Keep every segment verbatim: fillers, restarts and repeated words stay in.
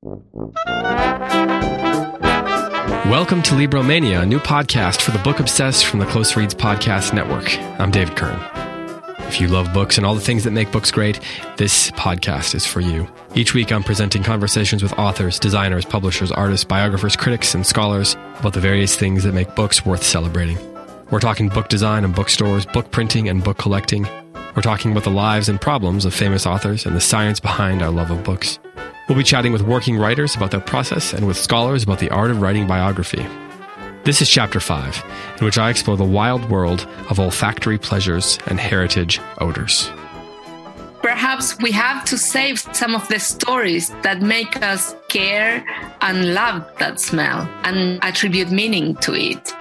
Welcome to Libromania, a new podcast for the book obsessed from the Close Reads Podcast Network. I'm David Kern. If you love books and all the things that make books great, this podcast is for you. Each week I'm presenting conversations with authors, designers, publishers, artists, biographers, critics, and scholars about the various things that make books worth celebrating. We're talking book design and bookstores, book printing and book collecting. We're talking about the lives and problems of famous authors and the science behind our love of books. We'll be chatting with working writers about their process and with scholars about the art of writing biography. This is Chapter five, in which I explore the wild world of olfactory pleasures and heritage odors. Perhaps we have to save some of the stories that make us care and love that smell and attribute meaning to it.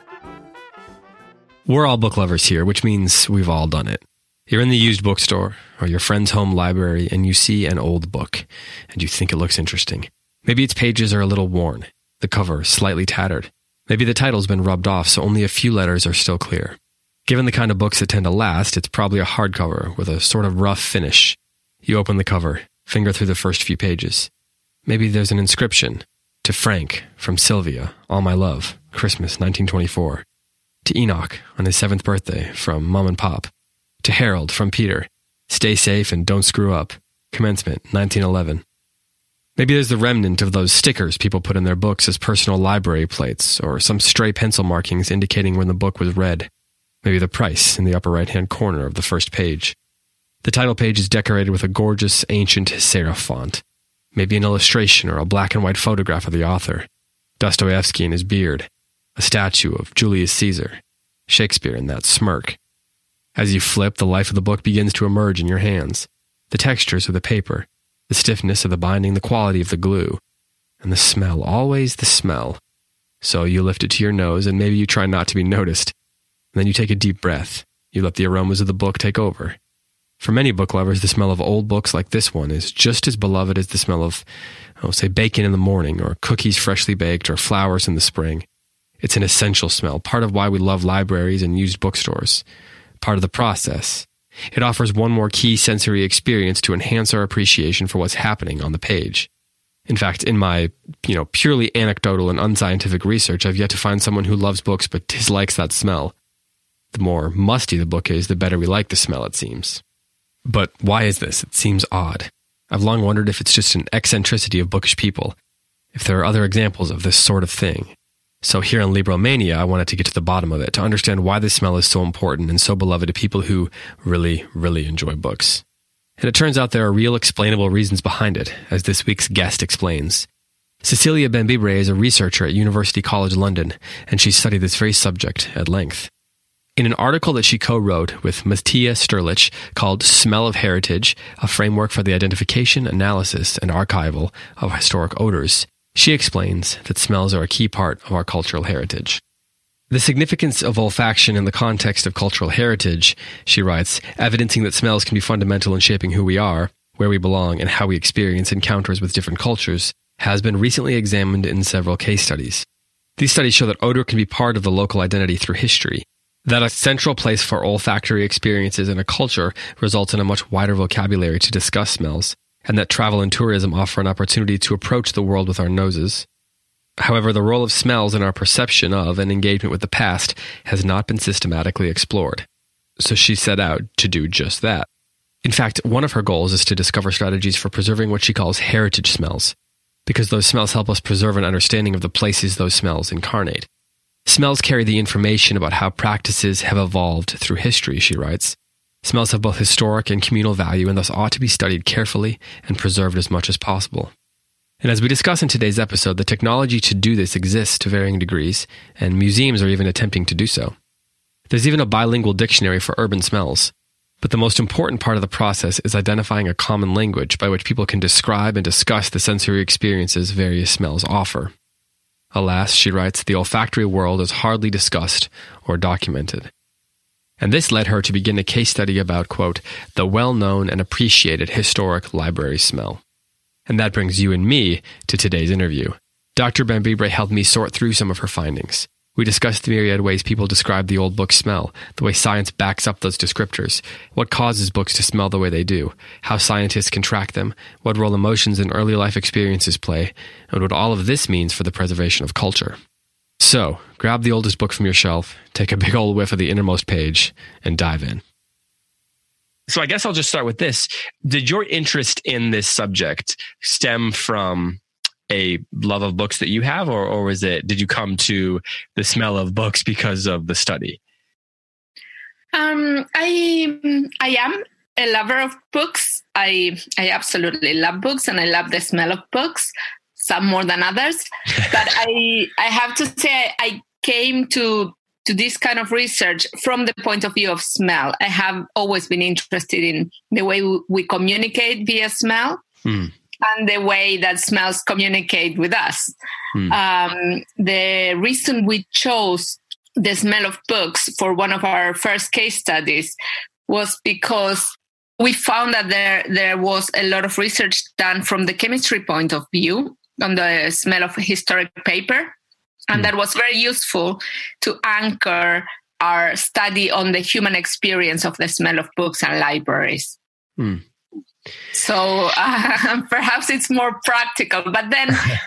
We're all book lovers here, which means we've all done it. You're in the used bookstore or your friend's home library and you see an old book and you think it looks interesting. Maybe its pages are a little worn, the cover slightly tattered. Maybe the title's been rubbed off so only a few letters are still clear. Given the kind of books that tend to last, it's probably a hardcover with a sort of rough finish. You open the cover, finger through the first few pages. Maybe there's an inscription. To Frank, from Sylvia, all my love, Christmas nineteen twenty-four. To Enoch, on his seventh birthday, from Mom and Pop. To Harold, from Peter, stay safe and don't screw up, commencement nineteen eleven. Maybe there's the remnant of those stickers people put in their books as personal library plates, or some stray pencil markings indicating when the book was read. Maybe the price in the upper right-hand corner of the first page. The title page is decorated with a gorgeous, ancient serif font. Maybe an illustration or a black and white photograph of the author. Dostoevsky and his beard. A statue of Julius Caesar. Shakespeare in that smirk. As you flip, the life of the book begins to emerge in your hands. The textures of the paper. The stiffness of the binding, the quality of the glue, and the smell, always the smell. So you lift it to your nose, and maybe you try not to be noticed. And then you take a deep breath. You let the aromas of the book take over. For many book lovers, the smell of old books like this one is just as beloved as the smell of, oh, say, bacon in the morning, or cookies freshly baked, or flowers in the spring. It's an essential smell, part of why we love libraries and used bookstores, part of the process. It offers one more key sensory experience to enhance our appreciation for what's happening on the page. In fact, in my, you know, purely anecdotal and unscientific research, I've yet to find someone who loves books but dislikes that smell. The more musty the book is, the better we like the smell, it seems. But why is this? It seems odd. I've long wondered if it's just an eccentricity of bookish people, if there are other examples of this sort of thing. So here on Libromania, I wanted to get to the bottom of it, to understand why this smell is so important and so beloved to people who really, really enjoy books. And it turns out there are real explainable reasons behind it, as this week's guest explains. Cecilia Bembibre is a researcher at University College London, and she's studied this very subject at length. In an article that she co-wrote with Matija Sterlich called Smell of Heritage, a framework for the identification, analysis, and archival of historic odors, she explains that smells are a key part of our cultural heritage. The significance of olfaction in the context of cultural heritage, she writes, evidencing that smells can be fundamental in shaping who we are, where we belong, and how we experience encounters with different cultures, has been recently examined in several case studies. These studies show that odor can be part of the local identity through history, that a central place for olfactory experiences in a culture results in a much wider vocabulary to discuss smells, and that travel and tourism offer an opportunity to approach the world with our noses. However, the role of smells in our perception of and engagement with the past has not been systematically explored. So she set out to do just that. In fact, one of her goals is to discover strategies for preserving what she calls heritage smells, because those smells help us preserve an understanding of the places those smells incarnate. Smells carry the information about how practices have evolved through history, she writes. Smells have both historic and communal value and thus ought to be studied carefully and preserved as much as possible. And as we discuss in today's episode, the technology to do this exists to varying degrees, and museums are even attempting to do so. There's even a bilingual dictionary for urban smells. But the most important part of the process is identifying a common language by which people can describe and discuss the sensory experiences various smells offer. Alas, she writes, the olfactory world is hardly discussed or documented. And this led her to begin a case study about, quote, the well-known and appreciated historic library smell. And that brings you and me to today's interview. Doctor Bembibre helped me sort through some of her findings. We discussed the myriad ways people describe the old books smell, the way science backs up those descriptors, what causes books to smell the way they do, how scientists can track them, what role emotions and early life experiences play, and what all of this means for the preservation of culture. So, grab the oldest book from your shelf, take a big old whiff of the innermost page, and dive in. So I guess I'll just start with this. Did your interest in this subject stem from a love of books that you have, or, or was it, did you come to the smell of books because of the study? Um, I I am a lover of books. I I absolutely love books, and I love the smell of books, some more than others. But I I have to say I, I came to to this kind of research from the point of view of smell. I have always been interested in the way we communicate via smell. Mm. And the way that smells communicate with us. Hmm. Um, the reason we chose the smell of books for one of our first case studies was because we found that there, there was a lot of research done from the chemistry point of view on the smell of historic paper. And hmm. that was very useful to anchor our study on the human experience of the smell of books and libraries. Hmm. So uh, perhaps it's more practical, but then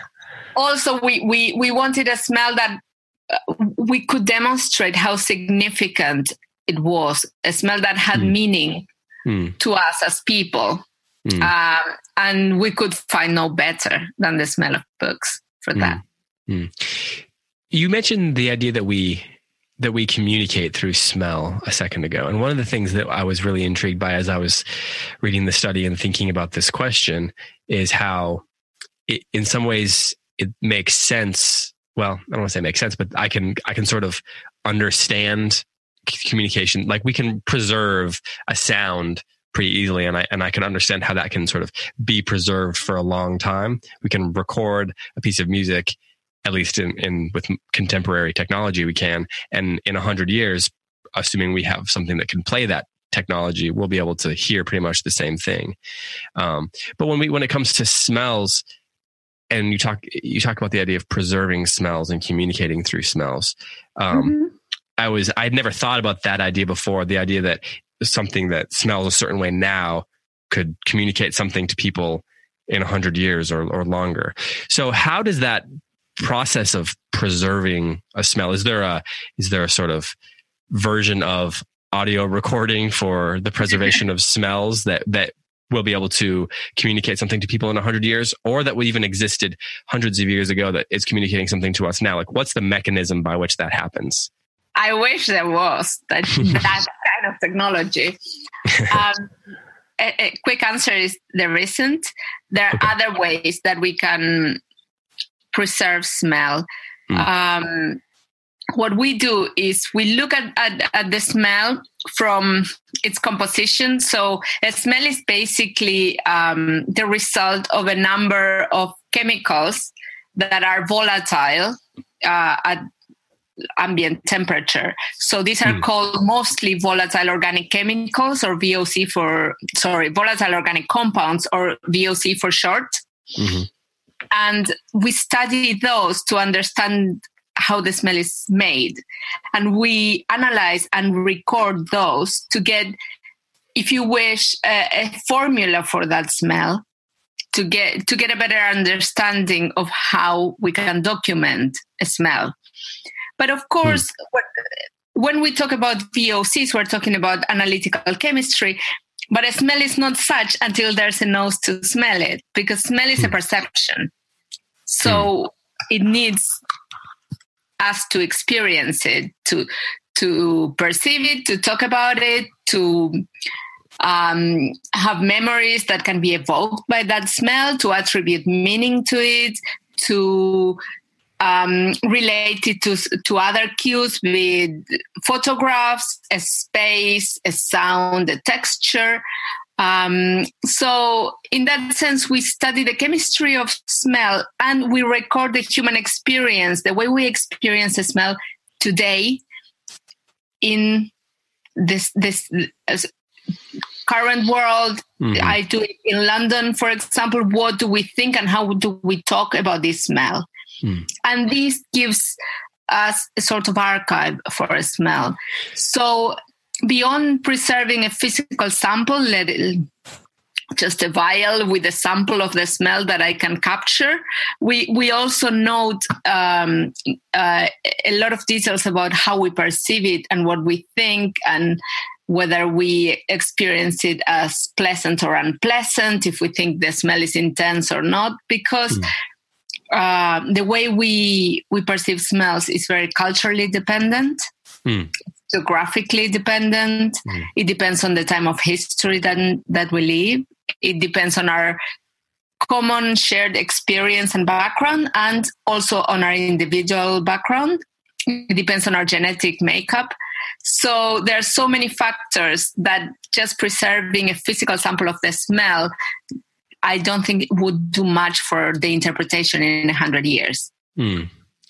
also we, we, we wanted a smell that uh, we could demonstrate how significant it was, a smell that had mm. meaning mm. to us as people. Mm. Um, and we could find no better than the smell of books for mm. that. Mm. You mentioned the idea that we that we communicate through smell a second ago. And one of the things that I was really intrigued by as I was reading the study and thinking about this question is how it, in some ways it makes sense. Well, I don't want to say make sense, but I can, I can sort of understand communication. Like we can preserve a sound pretty easily. And I, and I can understand how that can sort of be preserved for a long time. We can record a piece of music, at least in, in with contemporary technology, we can. And in a hundred years, assuming we have something that can play that technology, we'll be able to hear pretty much the same thing. Um, but when we, when it comes to smells, and you talk, you talk about the idea of preserving smells and communicating through smells. Um, mm-hmm. I was, I'd never thought about that idea before. The idea that something that smells a certain way now could communicate something to people in a hundred years or, or longer. So how does that process of preserving a smell, is there a is there a sort of version of audio recording for the preservation of smells that that will be able to communicate something to people in a hundred years, or that even existed hundreds of years ago that is communicating something to us now? Like, what's the mechanism by which that happens? I wish there was that that kind of technology. Um, a, a quick answer is there isn't. There are okay. other ways that we can preserve smell. Mm. Um, what we do is we look at, at, at the smell from its composition. So a smell is basically um, the result of a number of chemicals that are volatile uh, at ambient temperature. So these are mm. called mostly volatile organic chemicals, or V O C for, sorry, volatile organic compounds, or V O C for short. Mm-hmm. And we study those to understand how the smell is made. And we analyze and record those to get, if you wish, a, a formula for that smell, to get to get a better understanding of how we can document a smell. But of course, mm. when we talk about V O Cs, we're talking about analytical chemistry. But a smell is not such until there's a nose to smell it, because smell is mm. a perception. So mm. it needs us to experience it, to to perceive it, to talk about it, to um, have memories that can be evoked by that smell, to attribute meaning to it, to um, relate it to, to other cues with photographs, a space, a sound, a texture. Um, so in that sense, we study the chemistry of smell, and we record the human experience, the way we experience a smell today in this, this uh, current world. Mm-hmm. I do it in London, for example. What do we think and how do we talk about this smell? Mm. And this gives as a sort of archive for a smell. So beyond preserving a physical sample, let it, just a vial with a sample of the smell that I can capture, we we also note um, uh, a lot of details about how we perceive it and what we think, and whether we experience it as pleasant or unpleasant, if we think the smell is intense or not, because mm. uh, the way we we perceive smells is very culturally dependent. Mm. Geographically dependent. Mm. It depends on the time of history that, that we live. It depends on our common shared experience and background, and also on our individual background. It depends on our genetic makeup. So there are so many factors that just preserving a physical sample of the smell, I don't think it would do much for the interpretation in a hundred years. Mm.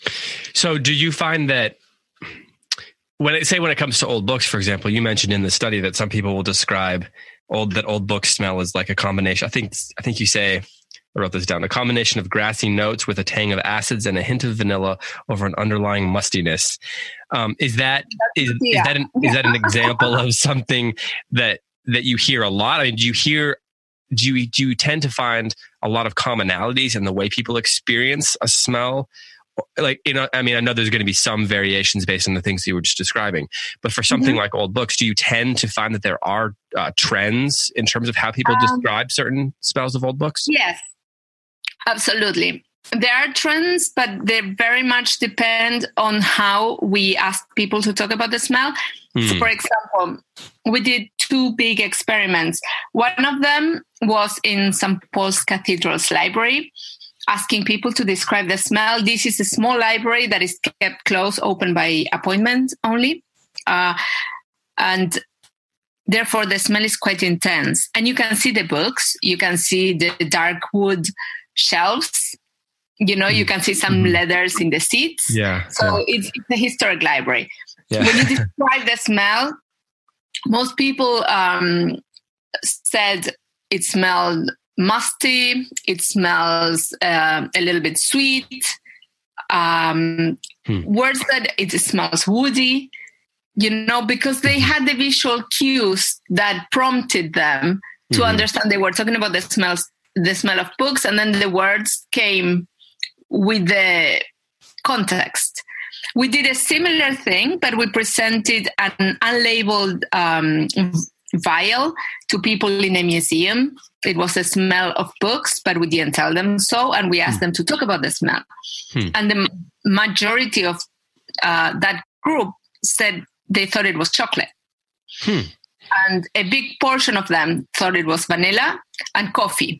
So do you find that when it, say when it comes to old books, for example, you mentioned in the study that some people will describe old that old books smell as like a combination. I think I think you say, I wrote this down, a combination of grassy notes with a tang of acids and a hint of vanilla over an underlying mustiness. Um, is that is, yeah. is that an, is that an example of something that that you hear a lot? I mean, do you hear do you do you tend to find a lot of commonalities in the way people experience a smell? Like, you know, I mean, I know there's going to be some variations based on the things you were just describing, but for something mm-hmm. like old books, do you tend to find that there are uh, trends in terms of how people um, describe certain smells of old books? Yes, absolutely. There are trends, but they very much depend on how we ask people to talk about the smell. Mm. So for example, we did two big experiments. One of them was in Saint Paul's Cathedral's library, asking people to describe the smell. This is a small library that is kept closed, open by appointment only. Uh, and therefore, the smell is quite intense. And you can see the books. You can see the dark wood shelves. You know, you can see some mm-hmm. leathers in the seats. Yeah. So yeah. It's, it's a historic library. Yeah. When you describe the smell, most people um, said it smelled musty, it smells uh, a little bit sweet. Um, hmm. Words that it smells woody, you know, because they had the visual cues that prompted them to mm-hmm. understand they were talking about the smells, the smell of books, and then the words came with the context. We did a similar thing, but we presented an unlabeled um, vial to people in a museum. It was a smell of books, but we didn't tell them so. And we asked hmm. them to talk about the smell. Hmm. And the majority of uh, that group said they thought it was chocolate. Hmm. And a big portion of them thought it was vanilla and coffee.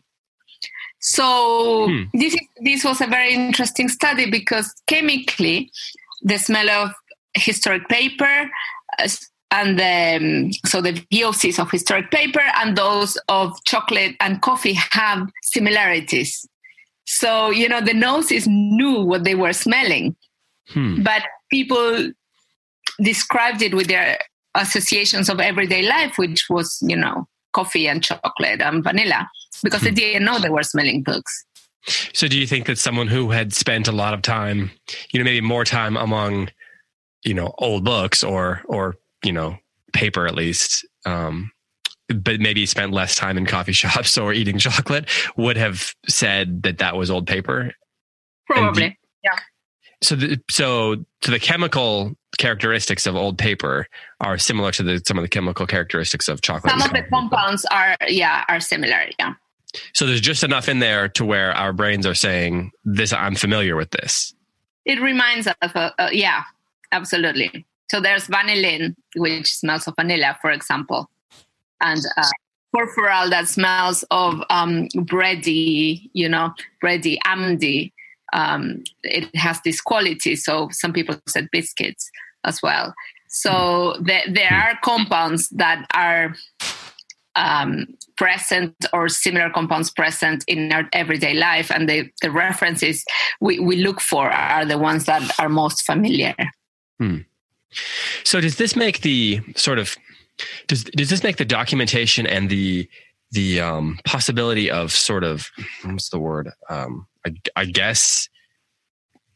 So hmm. this is, this was a very interesting study because chemically, the smell of historic paper uh, and the, so the V O Cs of historic paper and those of chocolate and coffee have similarities. So, you know, the noses knew what they were smelling, hmm. but people described it with their associations of everyday life, which was, you know, coffee and chocolate and vanilla, because hmm. they didn't know they were smelling books. So do you think that someone who had spent a lot of time, you know, maybe more time among, you know, old books or, or, you know, paper at least, um, but maybe spent less time in coffee shops or eating chocolate would have said that that was old paper? Probably, the, yeah. So the, so, so the chemical characteristics of old paper are similar to the, some of the chemical characteristics of chocolate. Some of the compounds are, yeah, are similar, yeah. So there's just enough in there to where our brains are saying, "This, I'm familiar with this." It reminds us of, uh, uh, yeah, absolutely. So there's vanillin, which smells of vanilla, for example, and uh, furfural that smells of um, bready, you know, bready, amdy. Um, it has this quality. So some people said biscuits as well. So the, there are compounds that are um, present or similar compounds present in our everyday life. And the, the references we, we look for are the ones that are most familiar. Hmm. So does this make the sort of, does, does this make the documentation and the, the um, possibility of sort of, what's the word? Um, I, I guess just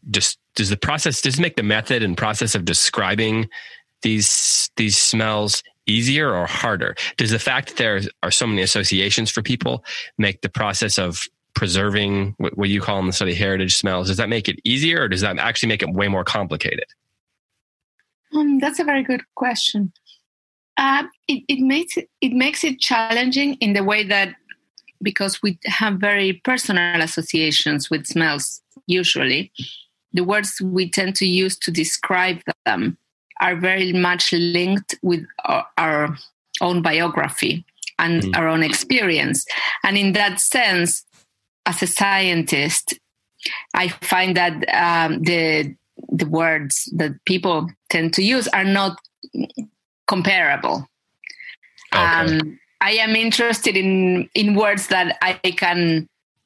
does the process, does it make the method and process of describing these, these smells easier or harder? Does the fact that there are so many associations for people make the process of preserving what, what you call in the study heritage smells, does that make it easier, or does that actually make it way more complicated? Um, that's a very good question. Uh, it, it makes it, it makes it challenging in the way that, because we have very personal associations with smells, usually, the words we tend to use to describe them are very much linked with our, our own biography and mm. our own experience. And in that sense, as a scientist, I find that um, the the words that people tend to use are not comparable. Okay. Um, I am interested in, in words that I can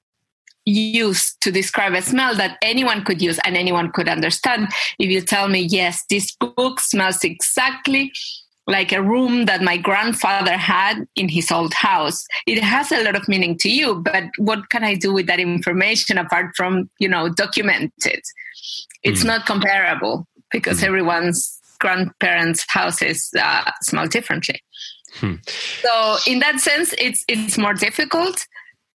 use to describe a smell that anyone could use and anyone could understand. If you tell me, yes, this book smells exactly like a room that my grandfather had in his old house, it has a lot of meaning to you, but what can I do with that information apart from, you know, document it? It's mm. not comparable because mm. everyone's grandparents' houses uh, smell differently. Hmm. So in that sense, it's it's more difficult.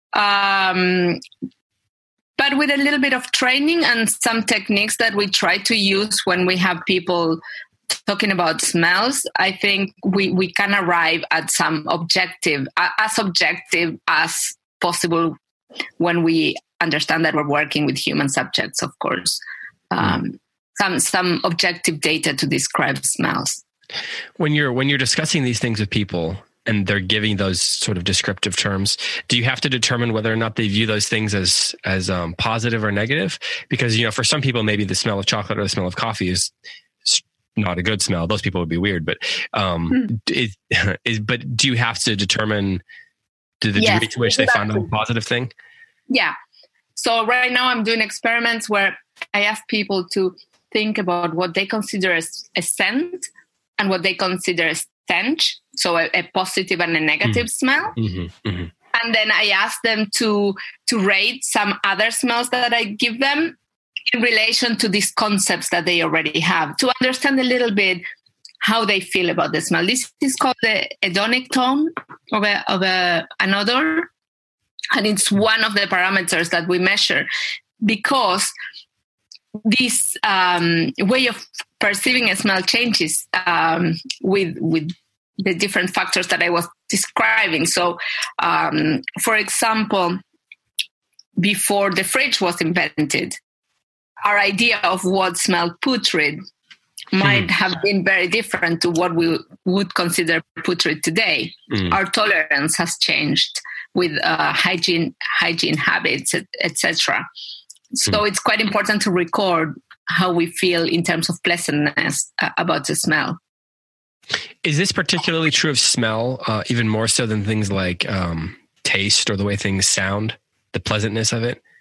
Um, but with a little bit of training and some techniques that we try to use when we have people talking about smells, I think we, we can arrive at some objective, uh, as objective as possible when we understand that we're working with human subjects, of course. Um, hmm. some some objective data to describe smells. When you're when you're discussing these things with people and they're giving those sort of descriptive terms, do you have to determine whether or not they view those things as as um, positive or negative? Because, you know, for some people, maybe the smell of chocolate or the smell of coffee is not a good smell. Those people would be weird. But um, mm. is, is but do you have to determine to the yes, degree to which they find it a positive thing? Yeah. So right now I'm doing experiments where I ask people to think about what they consider as a scent and what they consider a stench, so a, a positive and a negative mm. smell. Mm-hmm, mm-hmm. And then I ask them to to rate some other smells that I give them in relation to these concepts that they already have, to understand a little bit how they feel about the smell. This is called the hedonic tone of a, of a, an odor, and it's one of the parameters that we measure because this um, way of perceiving a smell changes um, with with the different factors that I was describing. So, um, for example, before the fridge was invented, our idea of what smelled putrid might mm. have been very different to what we would consider putrid today. Mm. Our tolerance has changed with uh, hygiene hygiene habits, et cetera. So mm. it's quite important to record how we feel in terms of pleasantness uh, about the smell. Is this particularly true of smell, uh, even more so than things like um, taste or the way things sound, the pleasantness of it?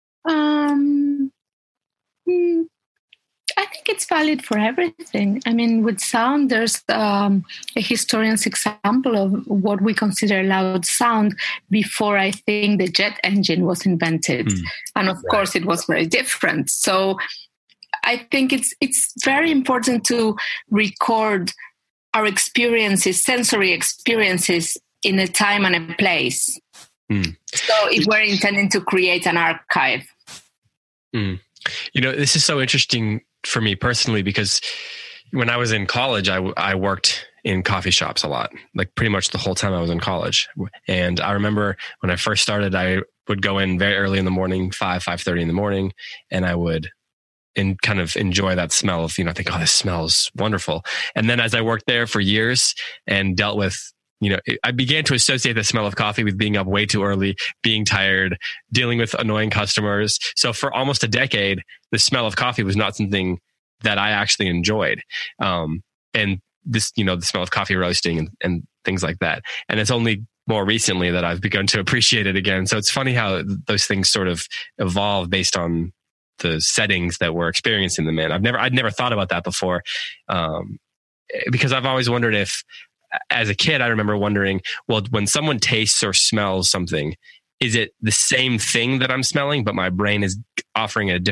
Um, hmm, I think it's valid for everything. I mean, with sound, there's um, a historian's example of what we consider loud sound before, I think, the jet engine was invented. Mm. And of right. course, it was very different. So I think it's it's very important to record our experiences, sensory experiences in a time and a place. Mm. So if we're intending to create an archive. Mm. You know, this is so interesting for me personally, because when I was in college, I, I worked in coffee shops a lot, like pretty much the whole time I was in college. And I remember when I first started, I would go in very early in the morning, five, five thirty in the morning, and I would and kind of enjoy that smell of, you know, I think, oh, this smells wonderful. And then as I worked there for years and dealt with, you know, I began to associate the smell of coffee with being up way too early, being tired, dealing with annoying customers. So for almost a decade, the smell of coffee was not something that I actually enjoyed. Um, and this, you know, the smell of coffee roasting and, and things like that. And it's only more recently that I've begun to appreciate it again. So it's funny how those things sort of evolve based on the settings that we're experiencing them in. I've never, I'd never thought about that before. Um, because I've always wondered if, as a kid, I remember wondering, well, when someone tastes or smells something, is it the same thing that I'm smelling, but my brain is offering a different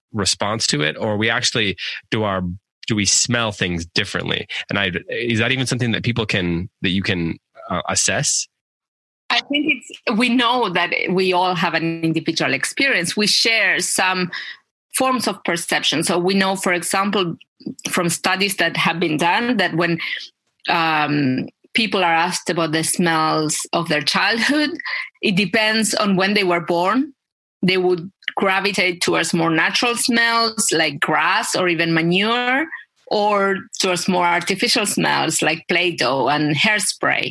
response to it, or we actually do our do we smell things differently? And I is that even something that people can that you can uh, assess? I think it's we know that we all have an individual experience. We share some forms of perception. So we know, for example, from studies that have been done, that when um, people are asked about the smells of their childhood, it depends on when they were born. They would gravitate towards more natural smells like grass or even manure, or towards more artificial smells like Play-Doh and hairspray.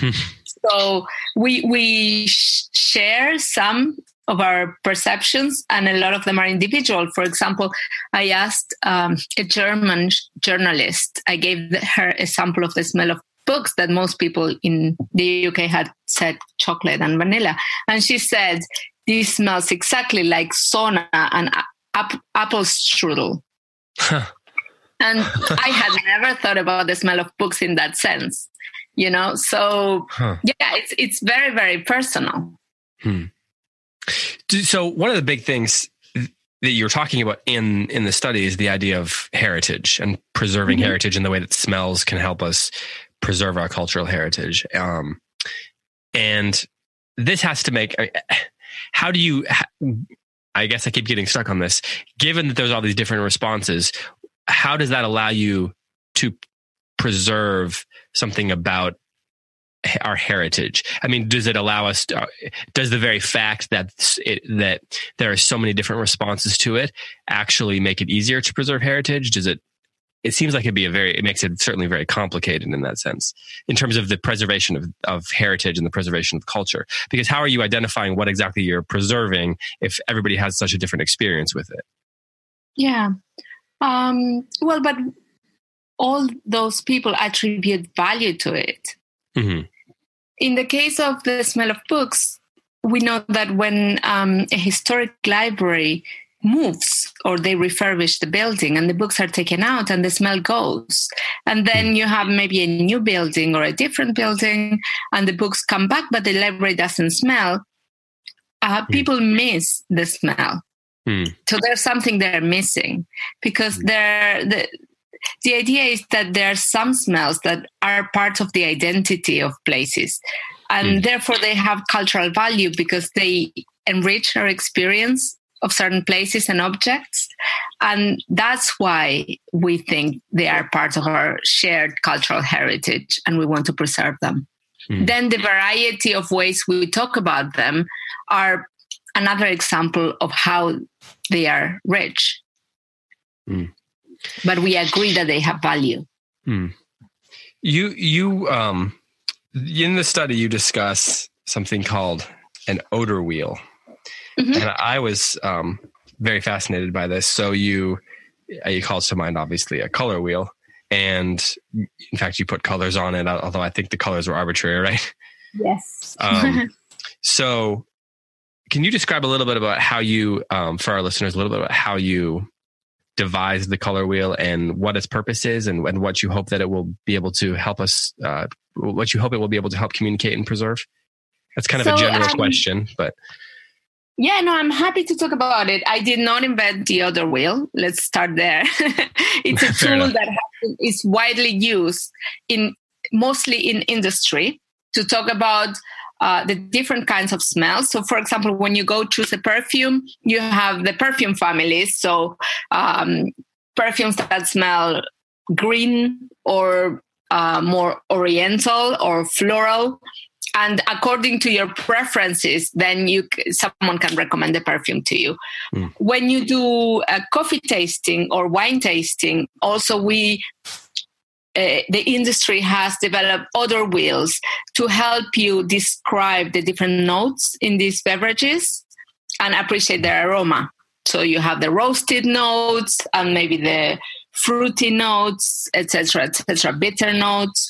So we we sh- share some of our perceptions, and a lot of them are individual. For example, I asked um, a German journalist, I gave her a sample of the smell of books that most people in the U K had said chocolate and vanilla. And she said, this smells exactly like sauna and ap- apple strudel. Huh. And I had never thought about the smell of books in that sense, you know? So huh. yeah, it's it's very, very personal. Hmm. So one of the big things that you're talking about in, in the study is the idea of heritage and preserving mm-hmm. heritage and the way that smells can help us preserve our cultural heritage. Um, and this has to make, how do you, I guess I keep getting stuck on this, given that there's all these different responses, how does that allow you to preserve something about our heritage? I mean, does it allow us to, does the very fact that it, that there are so many different responses to it actually make it easier to preserve heritage? Does it, it seems like it'd be a very, it makes it certainly very complicated in that sense, in terms of the preservation of, of heritage and the preservation of culture. Because how are you identifying what exactly you're preserving if everybody has such a different experience with it? Yeah. Um, well, but all those people attribute value to it. Mm-hmm. In the case of the smell of books, we know that when um, a historic library moves or they refurbish the building and the books are taken out and the smell goes, and then you have maybe a new building or a different building and the books come back, but the library doesn't smell, uh, mm. people miss the smell. Mm. So there's something they're missing, because they're the The idea is that there are some smells that are part of the identity of places, and mm. therefore they have cultural value because they enrich our experience of certain places and objects. And that's why we think they are part of our shared cultural heritage and we want to preserve them. Mm. Then the variety of ways we talk about them are another example of how they are rich. Mm. But we agree that they have value. Hmm. You, you, um, in the study, you discuss something called an odor wheel, mm-hmm. and I was um, very fascinated by this. So you, you calls to mind obviously a color wheel, and in fact, you put colors on it. Although I think the colors were arbitrary, right? Yes. um, so, can you describe a little bit about how you, um, for our listeners, a little bit about how you devise the color wheel and what its purpose is, and, and what you hope that it will be able to help us, uh, what you hope it will be able to help communicate and preserve? That's kind of so, a general um, question, but. Yeah, no, I'm happy to talk about it. I did not invent the odor wheel. Let's start there. It's a tool enough. that has, is widely used in mostly in industry to talk about Uh, the different kinds of smells. So, for example, when you go choose a perfume, you have the perfume families. So, um, perfumes that smell green or uh, more oriental or floral. And according to your preferences, then you someone can recommend a perfume to you. Mm. When you do a coffee tasting or wine tasting, also we Uh, the industry has developed odor wheels to help you describe the different notes in these beverages and appreciate their aroma. So you have the roasted notes and maybe the fruity notes, et cetera, et cetera, bitter notes.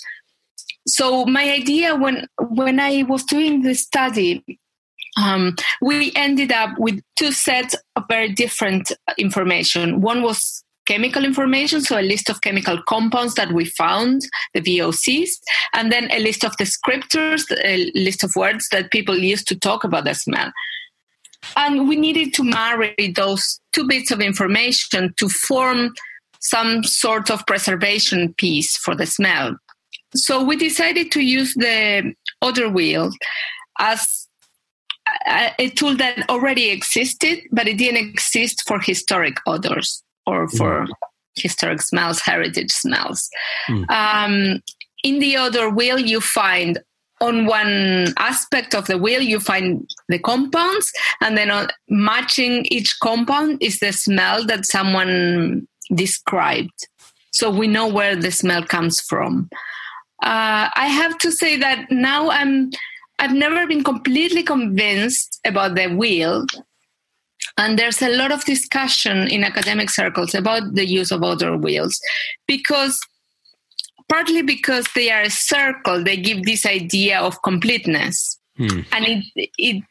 So my idea when when I was doing this study, um, we ended up with two sets of very different information. One was chemical information, so a list of chemical compounds that we found, the V O Cs, and then a list of descriptors, a list of words that people use to talk about the smell. and we needed to marry those two bits of information to form some sort of preservation piece for the smell. So we decided to use the odor wheel as a, a tool that already existed, but it didn't exist for historic odors or for mm. historic smells, heritage smells. Mm. Um, in the odor wheel, you find on one aspect of the wheel, you find the compounds, and then on matching each compound is the smell that someone described. So we know where the smell comes from. Uh, I have to say that now I'm, I've never been completely convinced about the wheel. And there's a lot of discussion in academic circles about the use of odor wheels, because partly because they are a circle, they give this idea of completeness. Hmm. And it, it,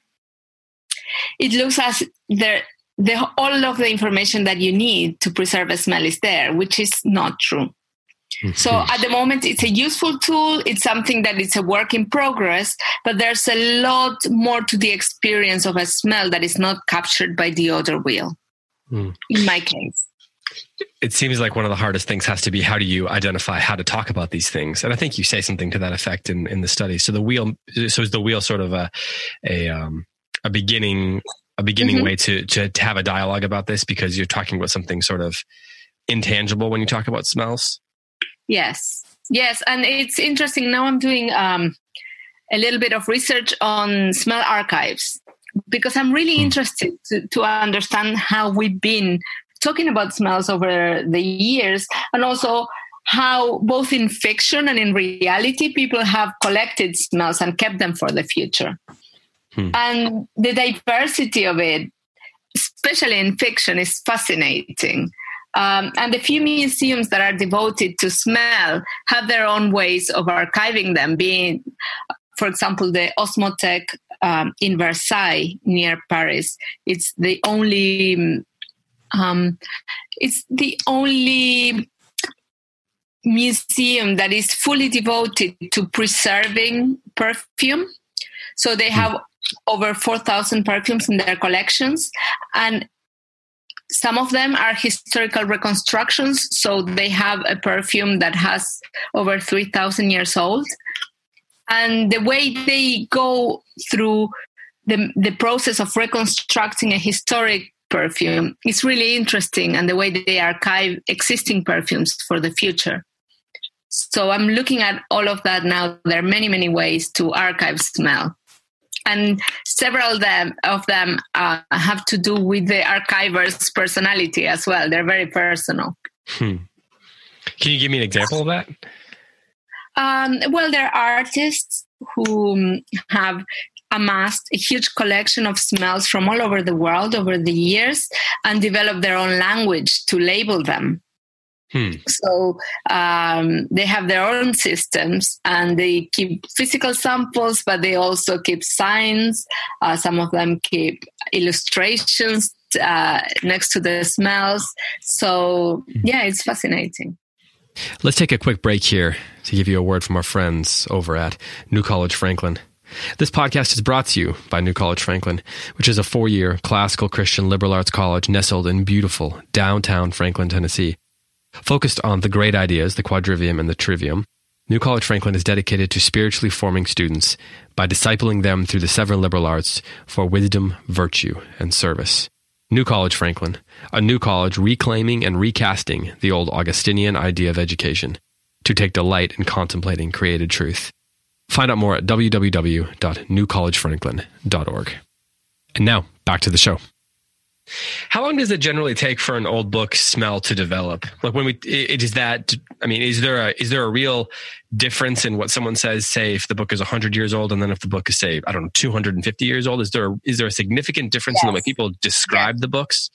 it looks as there, the, all of the information that you need to preserve a smell is there, which is not true. So at the moment, it's a useful tool. It's something that it's a work in progress, but there's a lot more to the experience of a smell that is not captured by the odor wheel, mm. in my case. It seems like one of the hardest things has to be, how do you identify how to talk about these things? And I think you say something to that effect in, in the study. So the wheel, so is the wheel sort of a, a, um, a beginning, a beginning mm-hmm. way to, to, to have a dialogue about this, because you're talking about something sort of intangible when you talk about smells? Yes, yes. And it's interesting. Now I'm doing um, a little bit of research on smell archives, because I'm really mm. interested to, to understand how we've been talking about smells over the years, and also how both in fiction and in reality, people have collected smells and kept them for the future. Mm. And the diversity of it, especially in fiction, is fascinating. Um, and the few museums that are devoted to smell have their own ways of archiving them, being, for example, the Osmothèque um, in Versailles near Paris. It's the only, um, it's the only museum that is fully devoted to preserving perfume. So they have over four thousand perfumes in their collections, and some of them are historical reconstructions, so they have a perfume that has over three thousand years old. And the way they go through the, the process of reconstructing a historic perfume is really interesting, and the way they archive existing perfumes for the future. So I'm looking at all of that now. There are many, many ways to archive smell. And several of them, of them uh, have to do with the archiver's personality as well. They're very personal. Hmm. Can you give me an example of that? Um, well, there are artists who have amassed a huge collection of smells from all over the world over the years and developed their own language to label them. Hmm. So um, they have their own systems, and they keep physical samples, but they also keep signs. Uh, some of them keep illustrations uh, next to the smells. So yeah, it's fascinating. Let's take a quick break here to give you a word from our friends over at New College Franklin. This podcast is brought to you by New College Franklin, which is a four-year classical Christian liberal arts college nestled in beautiful downtown Franklin, Tennessee. Focused on the great ideas, the quadrivium and the trivium, New College Franklin is dedicated to spiritually forming students by discipling them through the seven liberal arts for wisdom, virtue, and service. New College Franklin, a new college reclaiming and recasting the old Augustinian idea of education to take delight in contemplating created truth. Find out more at w w w dot new college franklin dot org. And now, back to the show. How long does it generally take for an old book smell to develop? Like when we, it is that, I mean, is there a, is there a real difference in what someone says, say, if the book is one hundred years old, and then if the book is, say, I don't know, two hundred fifty years old? Is there, is there a significant difference yes. in the way people describe yes. the books?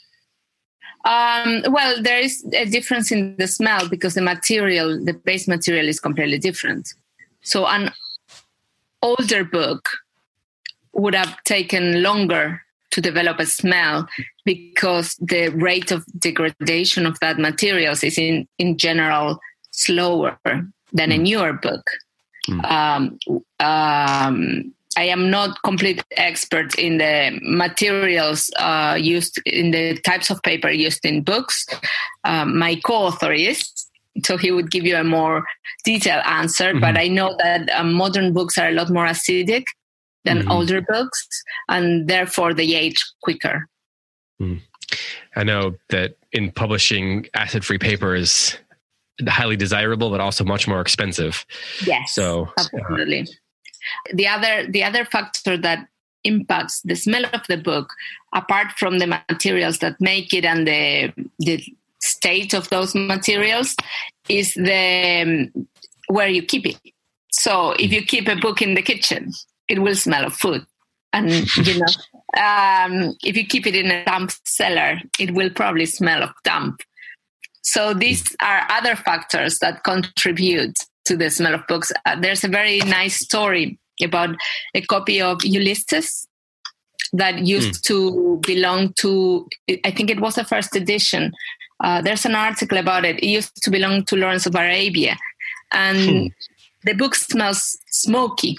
Um, well, there is a difference in the smell because the material, the base material is completely different. So an older book would have taken longer to develop a smell because the rate of degradation of that materials is in, in general slower than mm. a newer book. Mm. Um, um, I am not complete expert in the materials uh, used in the types of paper used in books. Um, my co-author is, so he would give you a more detailed answer. Mm-hmm. But I know that um, modern books are a lot more acidic than mm-hmm. older books, and therefore they age quicker. Mm. I know that in publishing, acid-free paper is highly desirable, but also much more expensive. Yes, so absolutely. Uh, the other the other factor that impacts the smell of the book, apart from the materials that make it and the the state of those materials, is the um, where you keep it. So if you keep a book in the kitchen, it will smell of food. And, you know, um, if you keep it in a damp cellar, it will probably smell of damp. So these are other factors that contribute to the smell of books. Uh, there's a very nice story about a copy of Ulysses that used mm. to belong to, I think it was the first edition. Uh, there's an article about it. It used to belong to Lawrence of Arabia. And mm. the book smells smoky.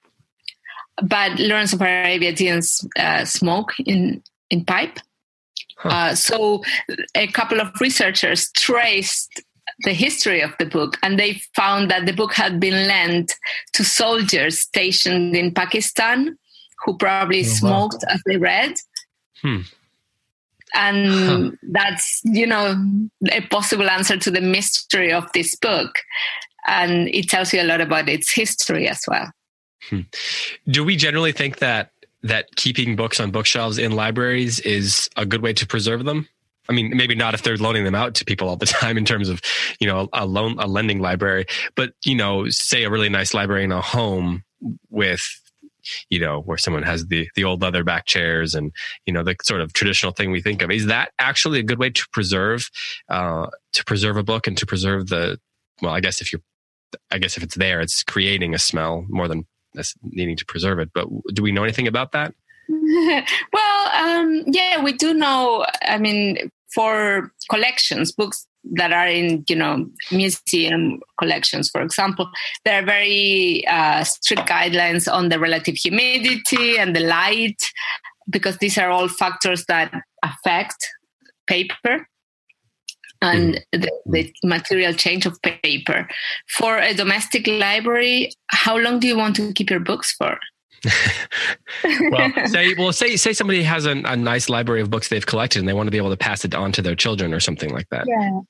But Lawrence of Arabia didn't uh, smoke in, in pipe. Huh. Uh, so a couple of researchers traced the history of the book, and they found that the book had been lent to soldiers stationed in Pakistan who probably oh, smoked wow. as they read. Hmm. And huh. that's, you know, a possible answer to the mystery of this book. And it tells you a lot about its history as well. Hmm. Do we generally think that that keeping books on bookshelves in libraries is a good way to preserve them? I mean, maybe not if they're loaning them out to people all the time in terms of, you know, a loan, a lending library, but, you know, say a really nice library in a home with, you know, where someone has the, the old leather back chairs and, you know, the sort of traditional thing we think of. Is that actually a good way to preserve, uh, to preserve a book and to preserve the, well, I guess if you're, I guess if it's there, it's creating a smell more than that's needing to preserve it. But do we know anything about that? Well, um, yeah, we do know. I mean, for collections, books that are in, you know, museum collections, for example, there are very uh, strict guidelines on the relative humidity and the light, because these are all factors that affect paper and the, the material change of paper. For a domestic library, how long do you want to keep your books for? well, say well say say somebody has a, a nice library of books they've collected and they want to be able to pass it on to their children or something like that. Yeah.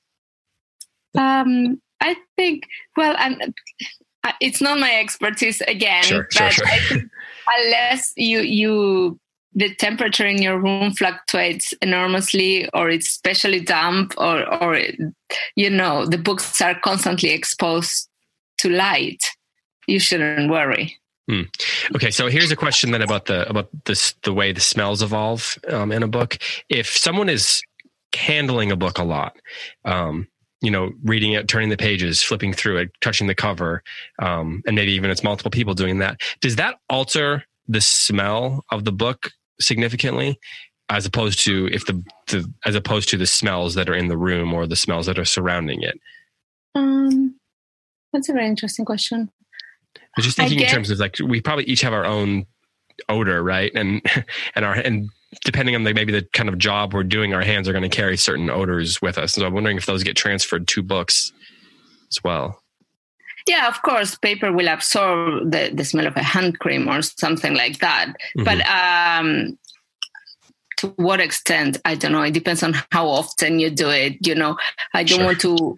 Um, I think. Well, I'm, it's not my expertise again, sure, but sure, sure. I think unless you you. the temperature in your room fluctuates enormously, or it's especially damp, or, or you know, the books are constantly exposed to light, you shouldn't worry. Hmm. Okay, so here's a question then about the about this the way the smells evolve um, in a book. If someone is handling a book a lot, um, you know, reading it, turning the pages, flipping through it, touching the cover, um, and maybe even it's multiple people doing that, does that alter the smell of the book significantly, as opposed to if the, the as opposed to the smells that are in the room or the smells that are surrounding it? Um, that's a very interesting question. I was just thinking in terms of like, we probably each have our own odor, right? And and our and depending on the, maybe the kind of job we're doing, our hands are going to carry certain odors with us. So I'm wondering if those get transferred to books as well. Yeah, of course, paper will absorb the, the smell of a hand cream or something like that. Mm-hmm. But um, to what extent, I don't know. It depends on how often you do it. You know, I don't sure. want to...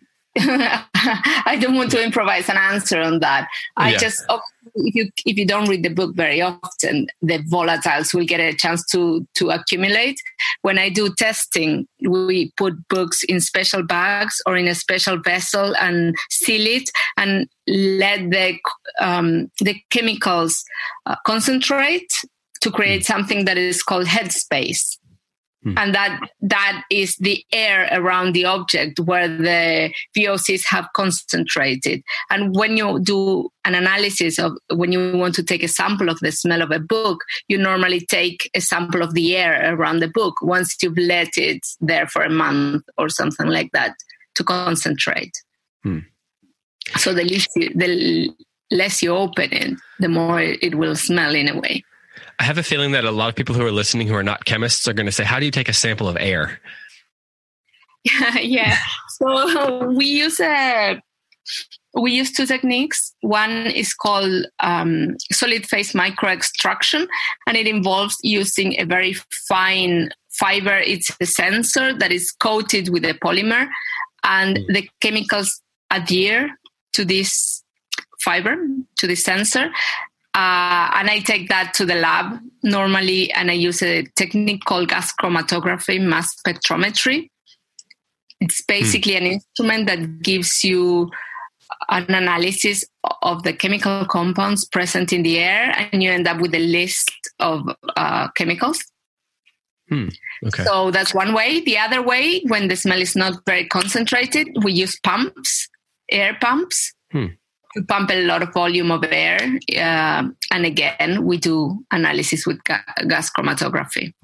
I don't want to improvise an answer on that. I yeah. just, if you if you don't read the book very often, the volatiles will get a chance to to accumulate. When I do testing, we put books in special bags or in a special vessel and seal it and let the um, the chemicals uh, concentrate to create mm. something that is called headspace. And that that is the air around the object where the V O Cs have concentrated. And when you do an analysis of, when you want to take a sample of the smell of a book, you normally take a sample of the air around the book once you've let it there for a month or something like that to concentrate. Hmm. So the least, the less you open it, the more it will smell in a way. I have a feeling that a lot of people who are listening who are not chemists are going to say, how do you take a sample of air? Yeah. So we use a, we use two techniques. One is called um, solid phase microextraction, and it involves using a very fine fiber. It's a sensor that is coated with a polymer, and mm. the chemicals adhere to this fiber, to the sensor. Uh, and I take that to the lab normally, and I use a technique called gas chromatography, mass spectrometry. It's basically mm. an instrument that gives you an analysis of the chemical compounds present in the air, and you end up with a list of uh, chemicals. Hmm. Okay. So that's one way. The other way, when the smell is not very concentrated, we use pumps, air pumps, hmm. to pump a lot of volume of air. Uh, and again, we do analysis with ga- gas chromatography.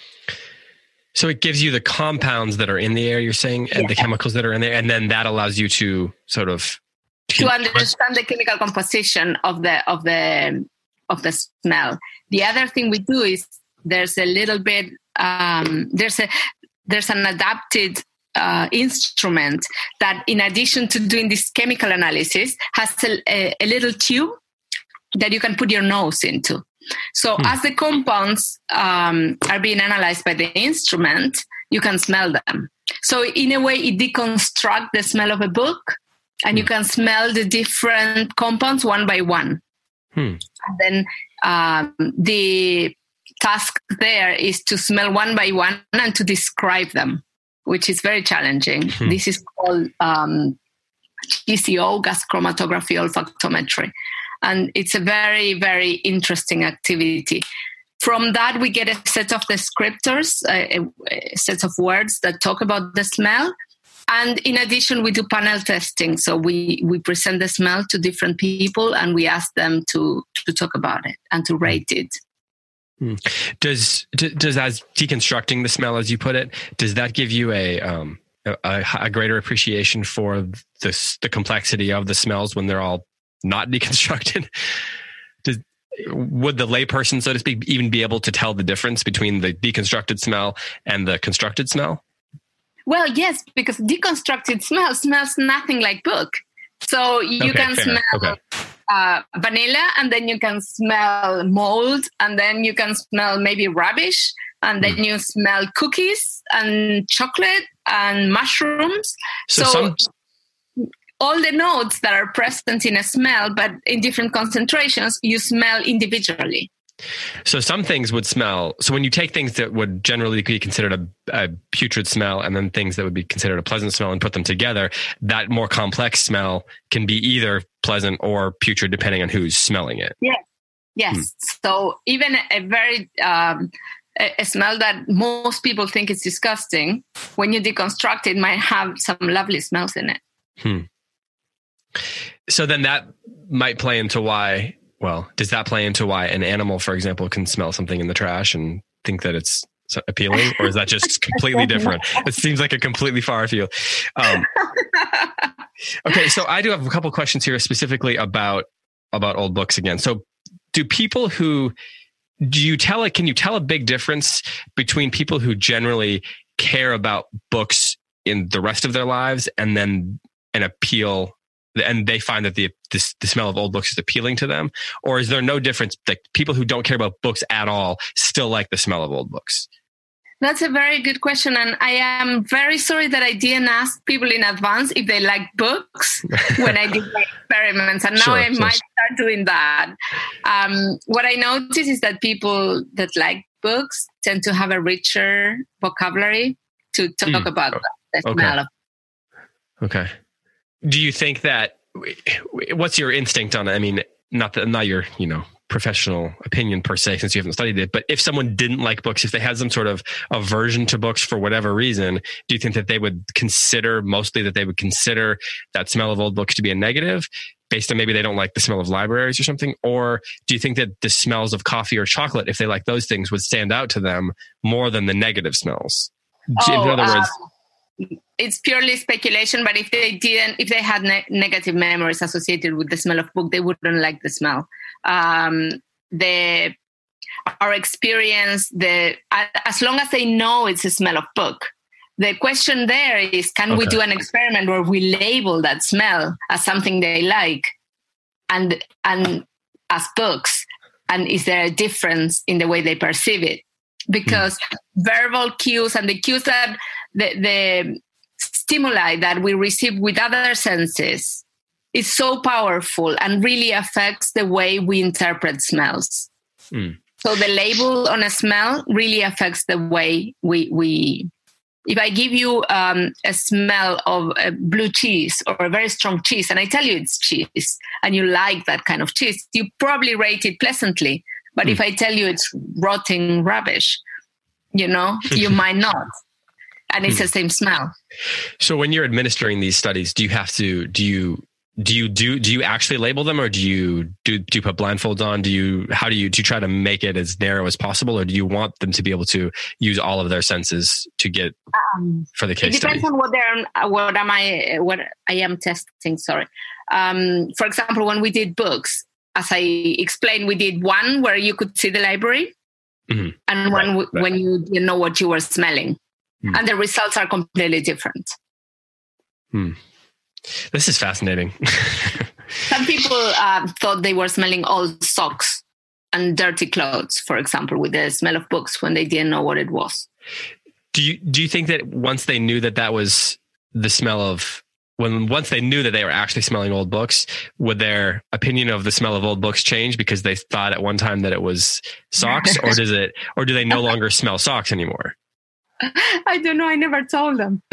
So it gives you the compounds that are in the air, you're saying, and yeah. the chemicals that are in there, and then that allows you to sort of to understand the chemical composition of the of the of the smell. The other thing we do is there's a little bit um, there's a there's an adapted uh, instrument that, in addition to doing this chemical analysis, has a, a, a little tube that you can put your nose into. So hmm. as the compounds um, are being analyzed by the instrument, you can smell them. So in a way, it deconstructs the smell of a book, and hmm. you can smell the different compounds one by one. Hmm. And then um, the task there is to smell one by one and to describe them, which is very challenging. Hmm. This is called um, G C O, gas chromatography olfactometry. And it's a very, very interesting activity. From that, we get a set of descriptors, a, a set of words that talk about the smell. And in addition, we do panel testing. So we, we present the smell to different people, and we ask them to, to talk about it and to rate it. Does, does as deconstructing the smell, as you put it, does that give you a, um, a, a greater appreciation for this, the complexity of the smells when they're all not deconstructed? Does, would the layperson, so to speak, even be able to tell the difference between the deconstructed smell and the constructed smell? Well, yes, because deconstructed smell smells nothing like book. So you okay, can fair. smell okay. uh, vanilla, and then you can smell mold, and then you can smell maybe rubbish, and then mm. you smell cookies and chocolate and mushrooms. So, so some... all the notes that are present in a smell, but in different concentrations, you smell individually. So some things would smell. So when you take things that would generally be considered a, a putrid smell, and then things that would be considered a pleasant smell, and put them together, that more complex smell can be either pleasant or putrid depending on who's smelling it. Yes. Yes. Hmm. So even a very, um, a, a smell that most people think is disgusting, when you deconstruct it, might have some lovely smells in it. Hmm. So then that might play into why, well, does that play into why an animal, for example, can smell something in the trash and think that it's appealing? Or is that just completely different? It seems like a completely far field. Um, okay, so I do have a couple questions here specifically about, about old books again. So do people who, do you tell it, can you tell a big difference between people who generally care about books in the rest of their lives and then an appeal, and they find that the, the the smell of old books is appealing to them? Or is there no difference? Like people who don't care about books at all still like the smell of old books? That's a very good question. And I am very sorry that I didn't ask people in advance if they like books when I did my experiments. And now sure, I sure. might start doing that. Um, what I notice is that people that like books tend to have a richer vocabulary to talk mm. about the okay. smell of. Okay. Do you think that, what's your instinct on it? I mean, not that, not your, you know, professional opinion per se, since you haven't studied it, but if someone didn't like books, if they had some sort of aversion to books for whatever reason, do you think that they would consider, mostly that they would consider that smell of old books to be a negative based on maybe they don't like the smell of libraries or something? Or do you think that the smells of coffee or chocolate, if they like those things, would stand out to them more than the negative smells? Oh, in other words, um, it's purely speculation, but if they didn't, if they had ne- negative memories associated with the smell of book, they wouldn't like the smell. Um, the our experience, the as long as they know it's a smell of book. The question there is, can okay. we do an experiment where we label that smell as something they like and and as books? And is there a difference in the way they perceive it? Because mm. verbal cues and the cues that the, the stimuli that we receive with other senses is so powerful and really affects the way we interpret smells. Mm. So the label on a smell really affects the way we we. If I give you um, a smell of a blue cheese or a very strong cheese, and I tell you it's cheese, and you like that kind of cheese, you probably rate it pleasantly. But mm. if I tell you it's rotting rubbish, you know, you might not. And it's mm. the same smell. So when you're administering these studies, do you have to, do you, do you do, do you actually label them, or do you do, do you put blindfolds on? Do you, how do you, do you try to make it as narrow as possible, or do you want them to be able to use all of their senses to get um, for the case study? It depends on what they're, what am I, what I am testing. Sorry. Um, for example, when we did books, as I explained, we did one where you could see the library mm-hmm. and one right, right. when you didn't know what you were smelling. Mm. And the results are completely different. Hmm. This is fascinating. Some people uh, thought they were smelling old socks and dirty clothes, for example, with the smell of books when they didn't know what it was. Do you do you think that once they knew that that was the smell of, when once they knew that they were actually smelling old books, would their opinion of the smell of old books change because they thought at one time that it was socks, or does it, or do they no longer smell socks anymore? I don't know. I never told them.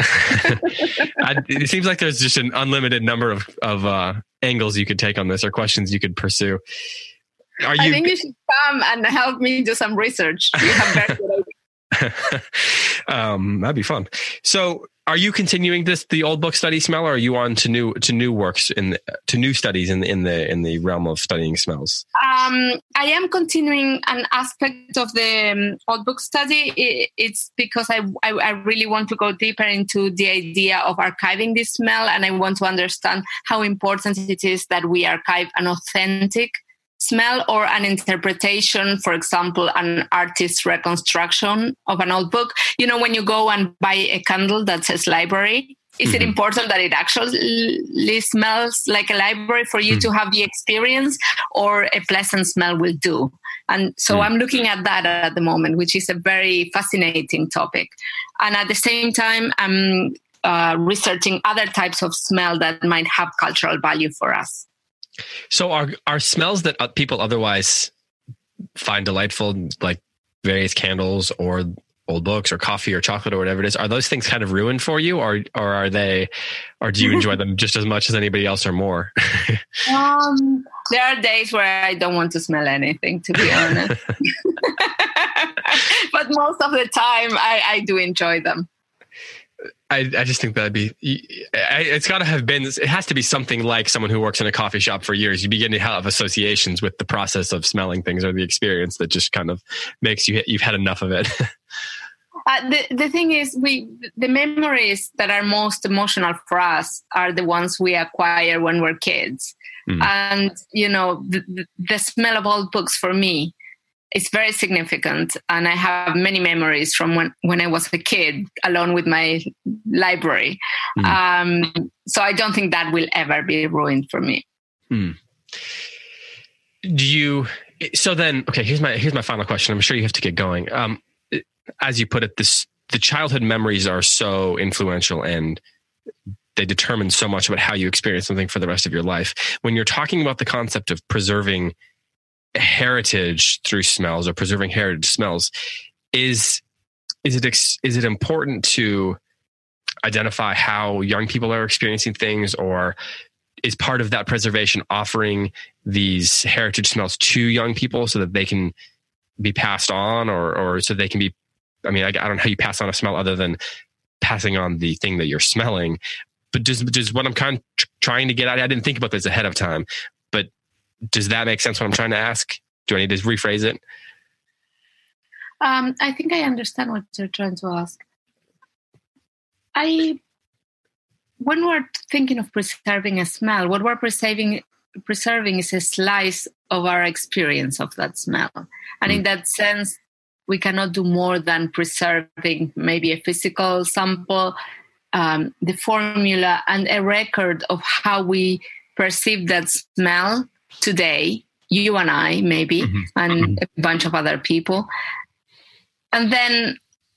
I, it seems like there's just an unlimited number of, of uh, angles you could take on this, or questions you could pursue. Are you... I think you should come and help me do some research. You have very good ideas. um, that'd be fun. So, are you continuing this the old book study smell, or are you on to new to new works in the, to new studies in the, in the in the realm of studying smells? Um, I am continuing an aspect of the um, old book study. It, it's because I, I I really want to go deeper into the idea of archiving this smell, and I want to understand how important it is that we archive an authentic smell or an interpretation, for example, an artist's reconstruction of an old book. You know, when you go and buy a candle that says library, is mm-hmm. it important that it actually smells like a library for you mm. to have the experience, or a pleasant smell will do? And so mm. I'm looking at that at the moment, which is a very fascinating topic. And at the same time, I'm uh, researching other types of smell that might have cultural value for us. So are are smells that people otherwise find delightful, like various candles or old books or coffee or chocolate or whatever it is, are those things kind of ruined for you, or or are they, or do you enjoy them just as much as anybody else or more? um, there are days where I don't want to smell anything, to be honest. But most of the time, I, I do enjoy them. I, I just think that'd be, it's got to have been, it has to be something like someone who works in a coffee shop for years. You begin to have associations with the process of smelling things, or the experience that just kind of makes you, you've had enough of it. Uh, the, the thing is, we the memories that are most emotional for us are the ones we acquire when we're kids. Mm. And, you know, the, the smell of old books for me, it's very significant. And I have many memories from when, when I was a kid, alone with my library. Mm. Um, so I don't think that will ever be ruined for me. Mm. Do you, so then, okay, here's my, here's my final question. I'm sure you have to get going. Um, as you put it, this, the childhood memories are so influential, and they determine so much about how you experience something for the rest of your life. When you're talking about the concept of preserving heritage through smells, or preserving heritage smells, is is it is it important to identify how young people are experiencing things, or is part of that preservation offering these heritage smells to young people so that they can be passed on, or or so they can be, I mean, I, I don't know how you pass on a smell other than passing on the thing that you're smelling. But does, does what I'm kind of tr- trying to get at, I didn't think about this ahead of time, but does that make sense what I'm trying to ask? Do I need to rephrase it? Um, I think I understand what you're trying to ask. I, when we're thinking of preserving a smell, what we're preserving preserving is a slice of our experience of that smell. And mm. in that sense, we cannot do more than preserving maybe a physical sample, um, the formula, and a record of how we perceive that smell today, you and I maybe, mm-hmm. and mm-hmm. a bunch of other people. And then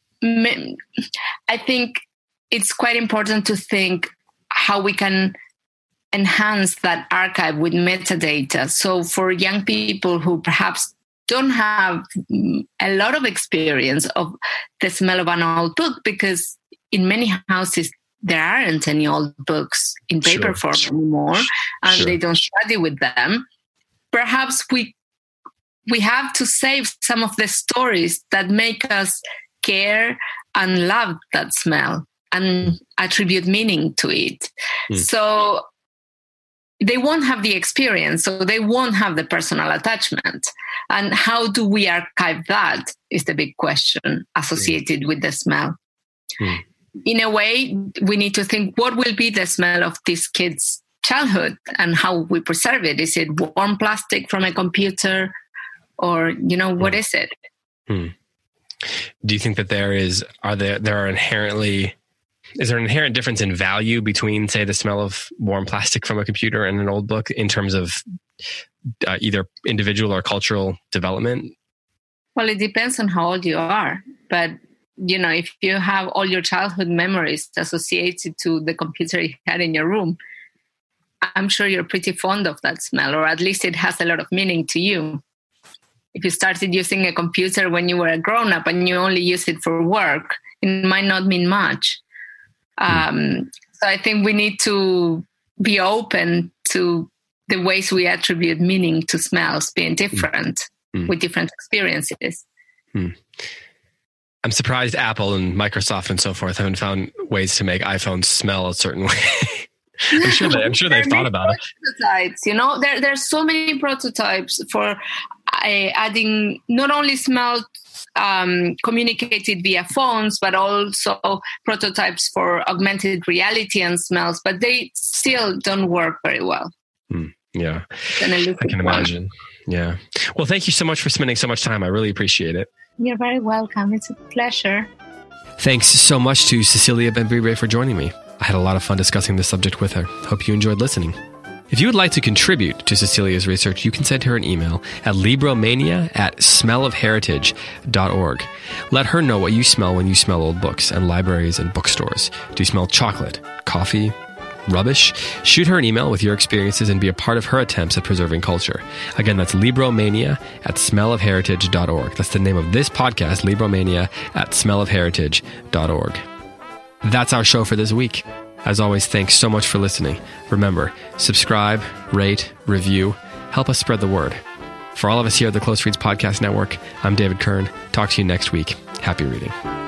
I think it's quite important to think how we can enhance that archive with metadata. So for young people who perhaps don't have a lot of experience of the smell of an old book, because in many houses there aren't any old books in paper sure, form sure. anymore, and sure. they don't study with them. Perhaps we we have to save some of the stories that make us care and love that smell and attribute meaning to it. Mm. So they won't have the experience, so they won't have the personal attachment. And how do we archive that is the big question associated mm. with the smell. Mm. In a way, we need to think, what will be the smell of this kid's childhood and how we preserve it? Is it warm plastic from a computer, or, you know, what mm. is it? Mm. Do you think that there is, are there, there are inherently, is there an inherent difference in value between, say, the smell of warm plastic from a computer and an old book in terms of uh, either individual or cultural development? Well, it depends on how old you are. But, you know, if you have all your childhood memories associated to the computer you had in your room, I'm sure you're pretty fond of that smell, or at least it has a lot of meaning to you. If you started using a computer when you were a grown-up and you only use it for work, it might not mean much. Um, so I think we need to be open to the ways we attribute meaning to smells being different mm. with different experiences. Mm. I'm surprised Apple and Microsoft and so forth haven't found ways to make iPhones smell a certain way. I'm sure they, I'm sure they've thought about it. Prototypes, you know, there there's so many prototypes for uh, adding not only smell um, communicated via phones, but also prototypes for augmented reality and smells, but they still don't work very well. Mm, yeah, I can imagine. Yeah. Well, thank you so much for spending so much time. I really appreciate it. You're very welcome. It's a pleasure. Thanks so much to Cecilia Benbribre for joining me. I had a lot of fun discussing this subject with her. Hope you enjoyed listening. If you would like to contribute to Cecilia's research, you can send her an email at libromania at smell of heritage dot org. Let her know what you smell when you smell old books and libraries and bookstores. Do you smell chocolate, coffee, rubbish? Shoot her an email with your experiences and be a part of her attempts at preserving culture. Again, that's libromania at smell of heritage dot org. That's the name of this podcast, Libromania at smell of heritage dot org. That's our show for this week. As always, thanks so much for listening. Remember, subscribe, rate, review, help us spread the word. For all of us here at the Close Reads Podcast Network, I'm David Kern. Talk to you next week. Happy reading.